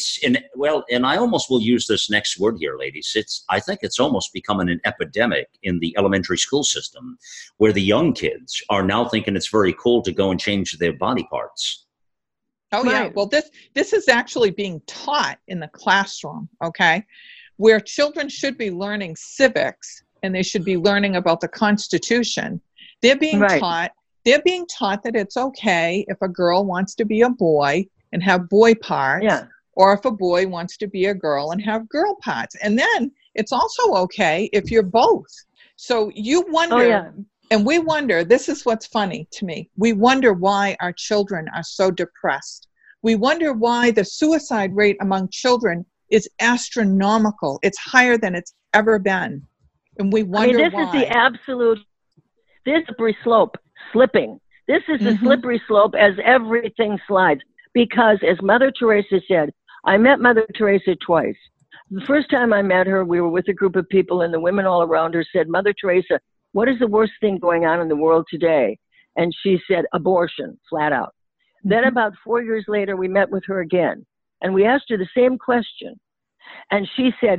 And I almost will use this next word here, ladies. I think it's almost becoming an epidemic in the elementary school system, where the young kids are now thinking it's very cool to go and change their body parts. Oh, yeah. Well, this is actually being taught in the classroom, where children should be learning civics and they should be learning about the Constitution. They're being taught that it's okay if a girl wants to be a boy and have boy parts, or if a boy wants to be a girl and have girl parts. And then it's also okay if you're both. So you wonder... And we wonder, this is what's funny to me, we wonder why our children are so depressed. We wonder why the suicide rate among children is astronomical. It's higher than it's ever been. And we wonder this why. Is the absolute, this slippery slope, slipping. This is the slippery slope as everything slides. Because as Mother Teresa said, I met Mother Teresa twice. The first time I met her, we were with a group of people, and the women all around her said, Mother Teresa, what is the worst thing going on in the world today? And she said, abortion, flat out. Then about 4 years later, we met with her again. And we asked her the same question. And she said,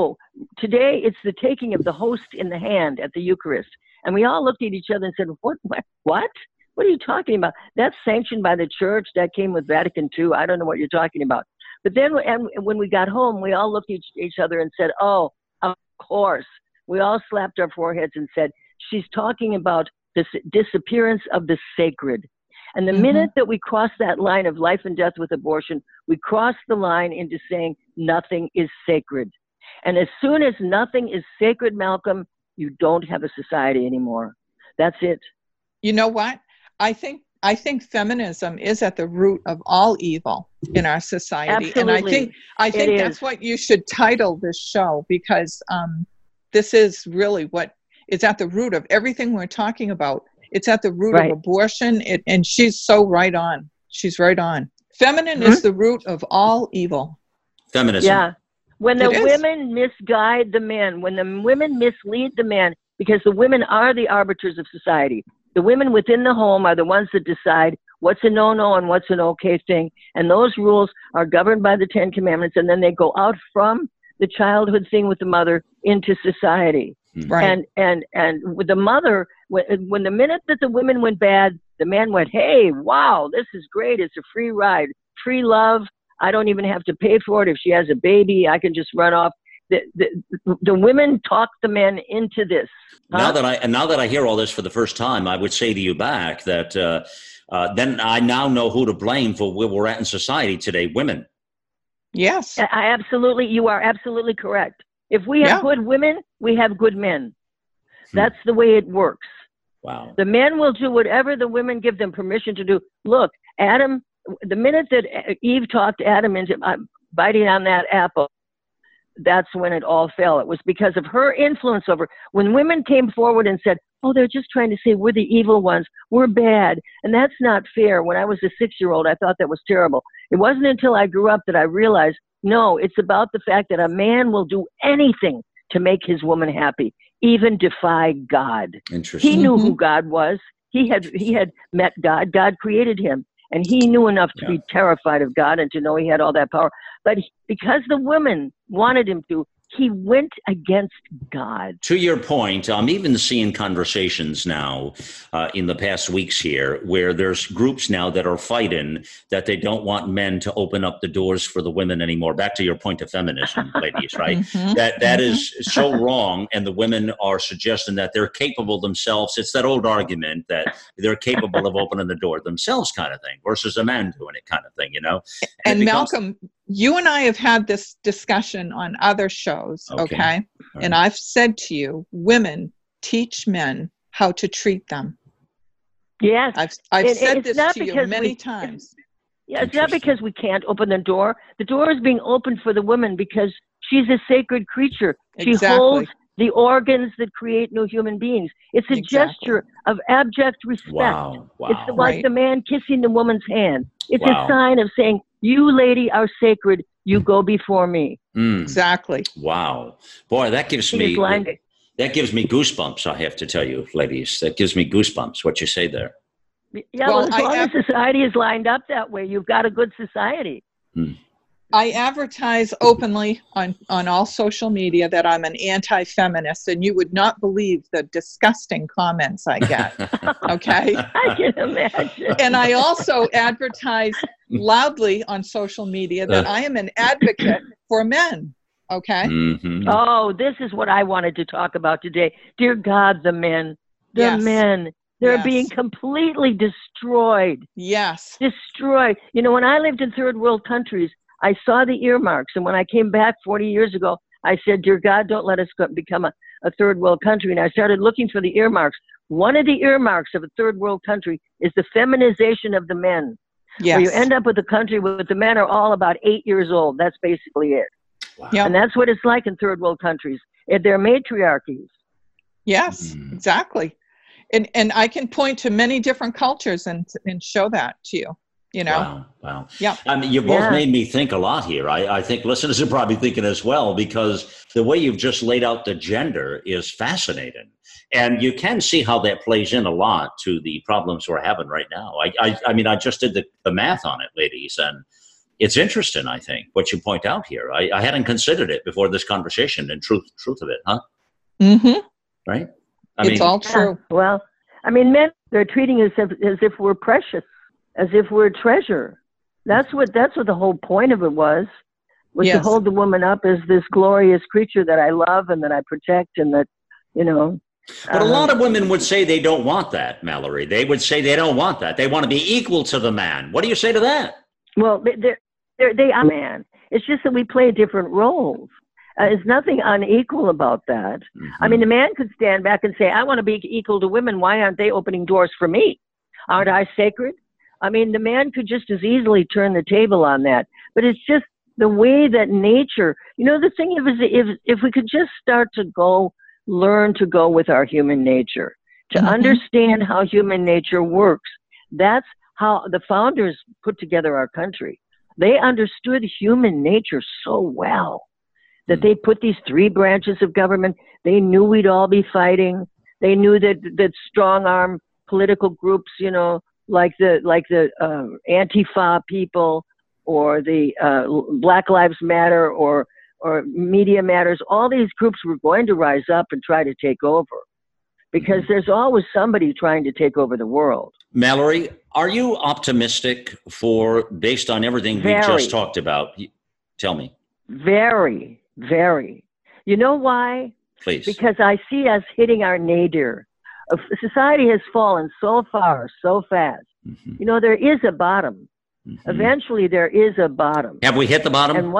today it's the taking of the host in the hand at the Eucharist. And we all looked at each other and said, what? What are you talking about? That's sanctioned by the church. That came with Vatican II. I don't know what you're talking about. But then when we got home, we all looked at each other and said, oh, of course. We all slapped our foreheads and said, she's talking about this disappearance of the sacred. And the minute that we cross that line of life and death with abortion, we cross the line into saying nothing is sacred. And as soon as nothing is sacred, Malcolm, you don't have a society anymore. That's it. You know what? I think feminism is at the root of all evil in our society. Absolutely. And I think that's what you should title this show, because this is really what is at the root of everything we're talking about. It's at the root of abortion. And she's so right on. She's right on. Feminine is the root of all evil. Feminism. Yeah. When the women misguide the men, when the women mislead the men, because the women are the arbiters of society. The women within the home are the ones that decide what's a no-no and what's an okay thing. And those rules are governed by the 10 Commandments. And then they go out from the childhood thing with the mother into society. Right. And with the mother, when the minute that the women went bad, the man went, hey, wow, this is great. It's a free ride, free love. I don't even have to pay for it. If she has a baby, I can just run off. The women talk the men into this. Now that I hear all this for the first time, I would say to you back that then I now know who to blame for where we're at in society today, women. Yes. You are absolutely correct. If we have good women, we have good men. That's the way it works. Wow. The men will do whatever the women give them permission to do. Look, Adam the minute that Eve talked Adam into biting on that apple, that's when it all fell. It was because of her influence over. When women came forward and said, "Oh, they're just trying to say we're the evil ones, we're bad," and that's not fair. When I was a 6-year-old, I thought that was terrible. It wasn't until I grew up that I realized, no, it's about the fact that a man will do anything to make his woman happy, even defy God. Interesting. He knew who God was. He had met God. God created him. And he knew enough to be terrified of God and to know he had all that power. But because the women wanted him to, he went against God. To your point, I'm even seeing conversations now in the past weeks here where there's groups now that are fighting that they don't want men to open up the doors for the women anymore. Back to your point of feminism, ladies, right? That is so wrong. And the women are suggesting that they're capable themselves. It's that old argument that they're capable of opening the door themselves kind of thing versus a man doing it kind of thing, you know? And Malcolm, you and I have had this discussion on other shows, okay? Right. And I've said to you, women teach men how to treat them. Yes. I've said this to you many times. Yeah, it's not because we can't open the door. The door is being opened for the woman because she's a sacred creature. She holds the organs that create new human beings. It's a gesture of abject respect. Wow. It's like the man kissing the woman's hand. It's a sign of saying, "You, lady, are sacred. You go before me." Exactly. Wow. Boy, that gives me goosebumps, I have to tell you, ladies. That gives me goosebumps, what you say there. Yeah, well, as long as society is lined up that way, you've got a good society. I advertise openly on all social media that I'm an anti-feminist, and you would not believe the disgusting comments I get. Okay? I can imagine. And I also advertise loudly on social media that I am an advocate for men. Okay? Oh, this is what I wanted to talk about today. Dear God, the men. Men. They're being completely destroyed. Yes. Destroyed. You know, when I lived in third world countries, I saw the earmarks. And when I came back 40 years ago, I said, "Dear God, don't let us become a third world country." And I started looking for the earmarks. One of the earmarks of a third world country is the feminization of the men. Yes. Where you end up with a country where the men are all about 8 years old. That's basically it. Wow. Yep. And that's what it's like in third world countries. They're matriarchies. Yes, exactly. And I can point to many different cultures and show that to you. You know? Wow. Yeah. I mean, you both made me think a lot here. I think listeners are probably thinking as well, because the way you've just laid out the gender is fascinating. And you can see how that plays in a lot to the problems we're having right now. I mean, I just did the math on it, ladies, and it's interesting, I think, what you point out here. I hadn't considered it before this conversation, and truth of it, huh? Right? It's all true. Well, I mean, men, they're treating us as if we're precious, as if we're a treasure. That's what the whole point of it was to hold the woman up as this glorious creature that I love and that I protect and that, you know. But a lot of women would say they don't want that, Mallory. They would say they don't want that. They want to be equal to the man. What do you say to that? Well, they are man. It's just that we play different roles. There's nothing unequal about that. I mean, the man could stand back and say, "I want to be equal to women. Why aren't they opening doors for me? Aren't I sacred?" I mean, the man could just as easily turn the table on that. But it's just the way that nature, you know, the thing is, if we could just start to learn to go with our human nature, to understand how human nature works. That's how the founders put together our country. They understood human nature so well that they put these 3 branches of government. They knew we'd all be fighting. They knew that strong-arm political groups, you know, like the Antifa people or the Black Lives Matter or Media Matters, all these groups were going to rise up and try to take over, because there's always somebody trying to take over the world. Mallory, are you optimistic based on everything we just talked about? Tell me. Very, very. You know why? Please. Because I see us hitting our nadir. Society has fallen so far, so fast. You know, there is a bottom. Eventually, there is a bottom. Have we hit the bottom? And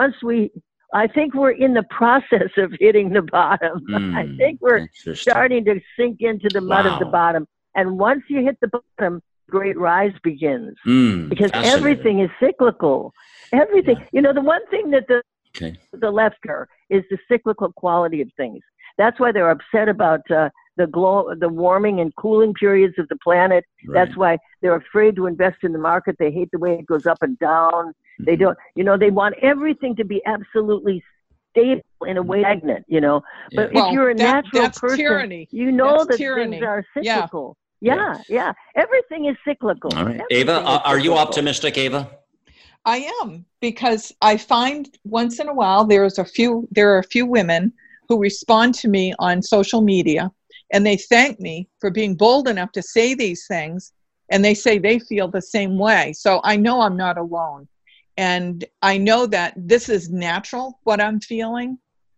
I think we're in the process of hitting the bottom. I think we're starting to sink into the mud of the bottom. And once you hit the bottom, great rise begins. Because fascinating. everything is cyclical. Everything. Yeah. You know, the one thing that the left are is the cyclical quality of things. That's why they're upset about the warming and cooling periods of the planet. Right. That's why they're afraid to invest in the market. They hate the way it goes up and down. They don't, they want everything to be absolutely stable in a way stagnant, But if you're a natural person, tyranny. you know That's that tyranny. things are cyclical. Yeah. Everything is cyclical. All right. Everything Ava, is are you cyclical. optimistic, Ava? I am, because I find once in a while there are a few women who respond to me on social media, and they thank me for being bold enough to say these things, and they say they feel the same way. So I know I'm not alone, and I know that this is natural, what I'm feeling.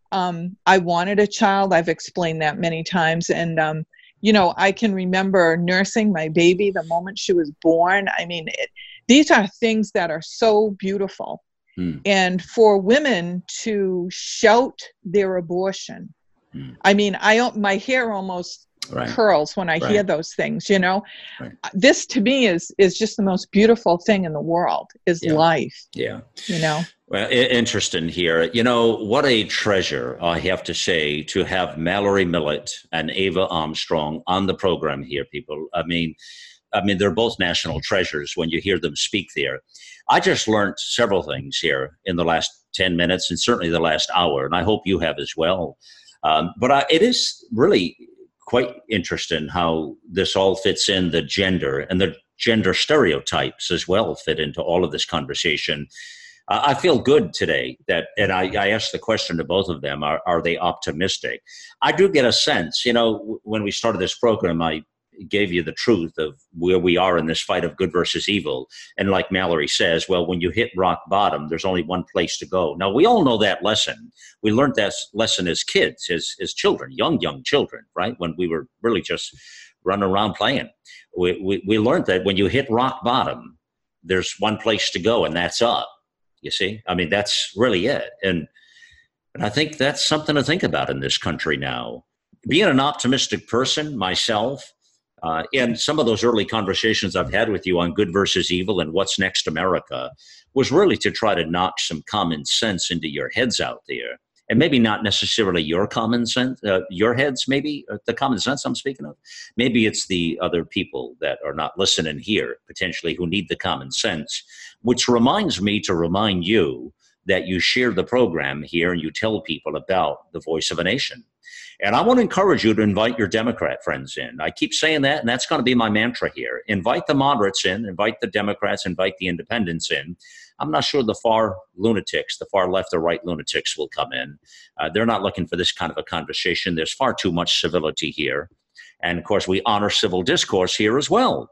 I wanted a child. I've explained that many times, and I can remember nursing my baby the moment she was born. I mean, these are things that are so beautiful. And for women to shout their abortion, I mean, my hair almost curls when I hear those things, This to me is just the most beautiful thing in the world, is life. Yeah. Well, interesting here. What a treasure, I have to say, to have Mallory Millett and Ava Armstrong on the program here, people. I mean, they're both national treasures when you hear them speak there. I just learned several things here in the last 10 minutes and certainly the last hour, and I hope you have as well. But it is really quite interesting how this all fits in, the gender and the gender stereotypes as well fit into all of this conversation. I feel good today and I asked the question to both of them, are they optimistic? I do get a sense, when we started this program, I gave you the truth of where we are in this fight of good versus evil. And like Mallory says, well, when you hit rock bottom, there's only one place to go. Now, we all know that lesson. We learned that lesson as kids, as children, young children, right? When we were really just running around playing. We learned that when you hit rock bottom, there's one place to go, and that's up. You see? I mean, that's really it. And I think that's something to think about in this country now. Being an optimistic person myself, and some of those early conversations I've had with you on good versus evil and what's next America was really to try to knock some common sense into your heads out there. And maybe not necessarily your common sense, your heads, maybe the common sense I'm speaking of. Maybe it's the other people that are not listening here, potentially, who need the common sense, which reminds me to remind you that you share the program here and you tell people about the Voice of a Nation. And I want to encourage you to invite your Democrat friends in. I keep saying that, and that's going to be my mantra here. Invite the moderates in, invite the Democrats, invite the independents in. I'm not sure the far lunatics, the far left or right lunatics will come in. They're not looking for this kind of a conversation. There's far too much civility here. And of course, we honor civil discourse here as well.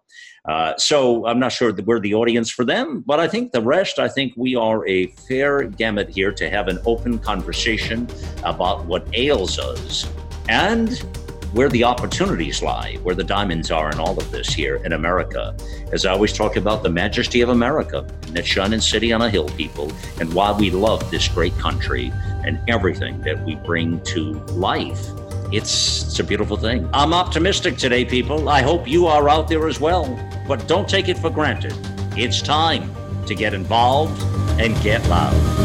So I'm not sure that we're the audience for them, but I think the rest, I think we are a fair gamut here to have an open conversation about what ails us and where the opportunities lie, where the diamonds are in all of this here in America. As I always talk about the majesty of America, and that shining city on a hill, people, and why we love this great country and everything that we bring to life. It's a beautiful thing. I'm optimistic today, people. I hope you are out there as well. But don't take it for granted. It's time to get involved and get loud.